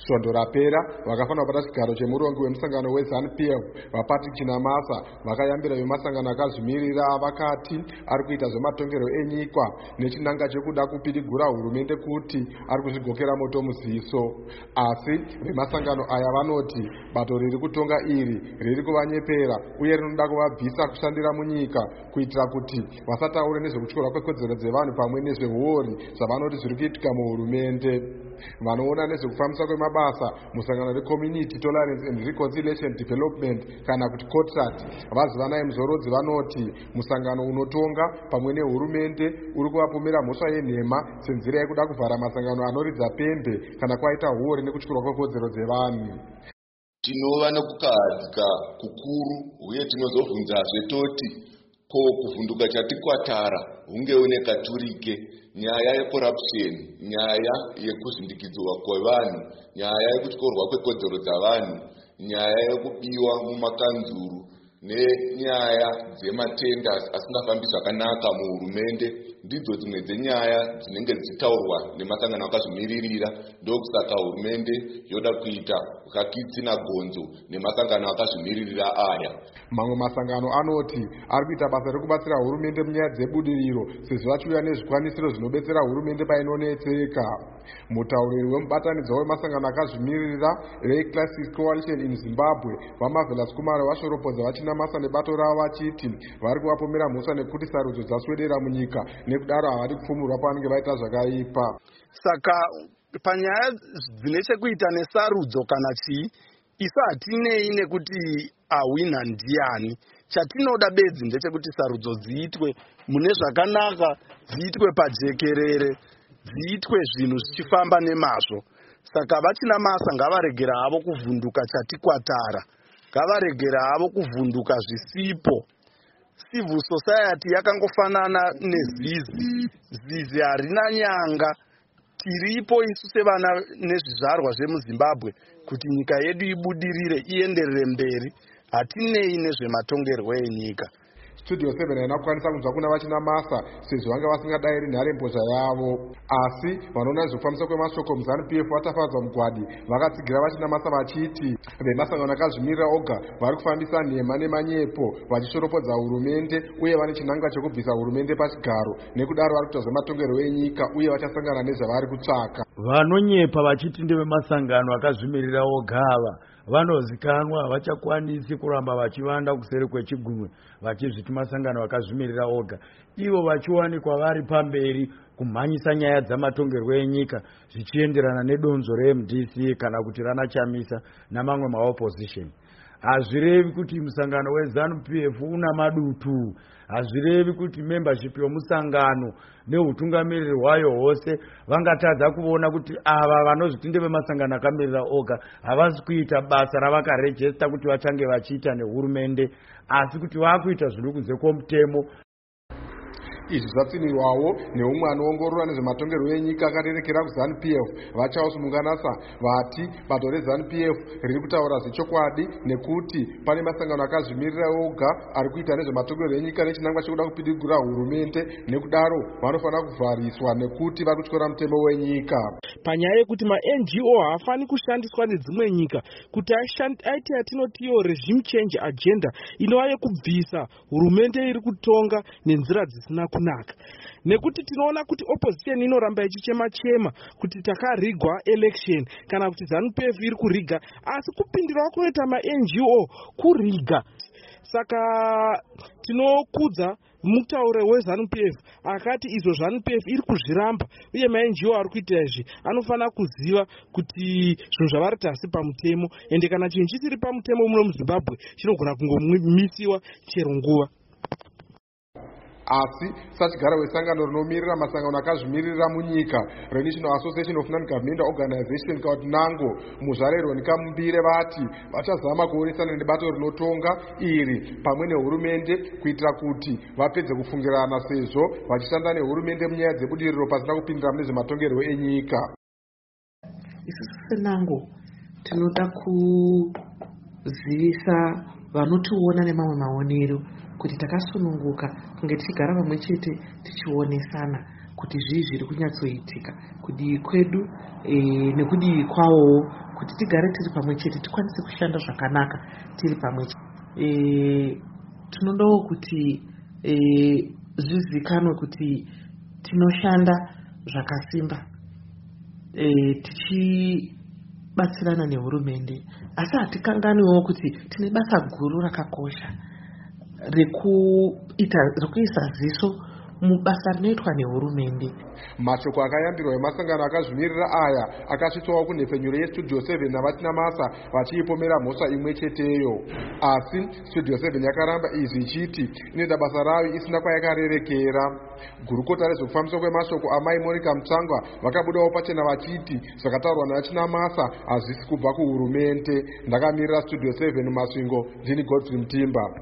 Svondo rapera vakafanira kupata chigaro chemurongo wemusangano weZANU-PF vaPatrick Chinamasa vakayambira vemasangano akazvimirira vakati ari kuita zvematongerwo enyika nechinanga chekuda kupidigura hurumende kuti ari kuzvigokera moto muziso. Asi vemasangano aya vanoti bato riri kutonga iri riri kuvanyepera uye rinoda kuvabvisa kushandira munyika kuitira kuti vasataure nezvekutyora kwekodzero dzevanhu pamwe nezveuori zvavanoti zviri kuitika muhurumende. Vanoona nezvekufambisa kwemabasa musangano reCommunity Tolerance and Reconciliation Development kana kuti COTRAT vazivanai muzorodzi vanoti musangano unotonga pamwe nehurumende uri kuvapomera mhosva yenhema senzira yekuda kuvhara masangano anoridza pembe kana kwaita huori nekutyurwa kwekodzero dzevanhu. Tinova nekukahadzika kukuru uye tinozobvunzazve toti ko kuvhunduka chatikwatara hungewo nekaturike nyaya yecorruption, nyaya yekuzvindikidzwa kwevanhu, nyaya yekutyorwa kwekodzero dzavanhu, nyaya yekubiwa mumakanzuru nenyaya dzematenders asingafambi zvakanaka muhurumende ndidzo dzimwe dzenyaya dzinenge dzichitaurwa nemasangano akazvimiririra. Ndokusaka hurumende yoda kuita kakitsina gonzo nemasangano akazvimiririra aya. Mamwe masangano anoti ari kuita basa rekubatsira hurumende munyaya dzebudiriro sezvo vachiuya nezvikwanisiro zvinobetsera hurumende painonetseka. Mutauriri wemubatanidzwa wemasangano akazvimiririra Classic Coalition in Zimbabwe vaMarvelous Kumaro vashoropodza vachinamasa nebato ravo vachiti vari kuvapomera mhosva nekuti sarudzo dzaswedera munyika nekudaro havadi kupfumurwa pavanenge vaita zvakaipa. Saka panyaya dzine chekuita nesarudzo kana chii, isu hatinei nekuti awina ndiani. Chatinoda bedzi ndechekuti sarudzo dziitwe mune zvakanaka, dziitwe pajekerere, dziitwe zvinhu zvichifamba nemazvo. Saka vachinamasa ngavaregera havo kuvhunduka chatikwatara, ngavaregera havo kuvhunduka zvisipo. Civil society yakangofanana nezizi. Zizi harina nyanga. Tiripo isu sevana nezvizvarwa zvemuZimbabwe kuti nyika yedu ibudirire ienderere mberi. Hatinei nezvematongerwo enyika. Studio 7 haina kukwanisa kunzwa kuna vachinamasa sezvo vanga vasingadairi nharembozha yavo. Asi vanoona nezvekufambisa kwemashoko muZANU-PF vatafadzwa mugwadi vakatsigira vachinamasa vachiti vemasangano akazvimirira oga vari kufambisa nhema nemanyepo vachishoropodza hurumende uye vane chinangwa chekubvisa hurumende pachigaro nekudaro vari kuita zvematongerwo enyika uye vachasangana nezvavari kutsvaka. Vanonyepa vachiti ndevemasangano akazvimirira oga ava vanozikanwa, havachakwanisi kuramba vachivanda kuseri kwechigumwe vachizviti masangano akazvimirira oga. Ivo vachiwanikwa vari pamberi kumhanyisa nyaya dzamatongerwo enyika zvichienderana nedonzo reMDC kana kuti rana Chamisa namamwe maopposition. Hazvirevi kuti musangano weZANU-PF una madutu, hazvirevi kuti membership yomusangano neutungamiriri hwayo hwose vangatadza kuona kuti ava vanozviti ndevemasangano akamirira oga havasi kuita basa ravakarejesta kuti vachange vachiita nehurumende, asi kuti vakuita zviri kunze kwomutemo. Izvi zvatsinirwawo neumwe anoongorora nezvematongerwo enyika akarerekera kuZANU-PF vaCharles Munganasa vati bato reZANU-PF riri kutaura zvechokwadi nekuti pane masangano akazvimirira oga ari kuita nezvematongerwo enyika nechinangwa chekuda kupidigura hurumende nekudaro vanofanira kuvhariswa nekuti vari kutyora mutemo wenyika. Panyaya yekuti ma-NGO haafani kushandiswa nedzimwe nyika kuti aite yatinotiyo regime change agenda inova yekubvisa hurumende iri kutonga nenzira dzisina kunaka. Nekuti tinoona kuti opposition inoramba ichichema-chema kuti takarigwa election kana kuti ZANU-PF iri kuriga, asi kupindirawo kunoita ma-NGO kuriga. Saka tinokudza mutaure weZANU-PF akati izvo ZANU-PF iri kuzviramba uye ma-NGO ari kuita izvi anofanira kuziva kuti zvinhu zvavari tasi pamutemo, ende kana chinhu chisiri pamutemo muno muZimbabwe chinogona kungomisiwa chero nguva. Asi sachigara wesangano rinomirira masangano akazvimirira munyika reNational Association of Non-Governmental Organization kana kuti NANGO muzvare Ronika Mumbire vati vachazama kuonesana nebato rinotonga iri pamwe nehurumende kuitira kuti vapedze kufungirana sezvo vachishanda nehurumende munyaya dzebudiriro pasina kupindira mune zvematongerwo enyika. Isusu seNANGO tinoda kuzivisa vanotiona nemamwe maonero kuti takasununguka kunge tichigara pamwe chete tichionesana kuti zvii zviri kunyatsoitika kudivi kwedu nekudivi kwawowo kuti kuti tigare tiri pamwe chete, tikwanise kushanda zvakanaka tiri pamwe chete. Tinodawo kuti zvizikanwe kuti tinoshanda zvakasimba tichibatsirana nehurumende, asi hatikanganiwo kuti tine basa guru rakakosha rekuisa ziso mubasa rinoitwa nehurumende. Mashoko akayambirwa emasangano akazvimirira aya akasvitsawo kunhepfenyuro yestudio 7 navaChinamasa vachiipomera mhosva imwe cheteyo. Asi studio 7 yakaramba izvi ichiti inoita basa rayo isina kwayakarerekera. Gurukota rezvekufambiswa kwemashoko amai Monica Mutsangwa vakabudawo pachena vachiti zvakataurwa navaChinamasa hazvisi kubva kuhurumende. Ndakamirira studio 7 Masvingo, ndini Godfrey Mutimba.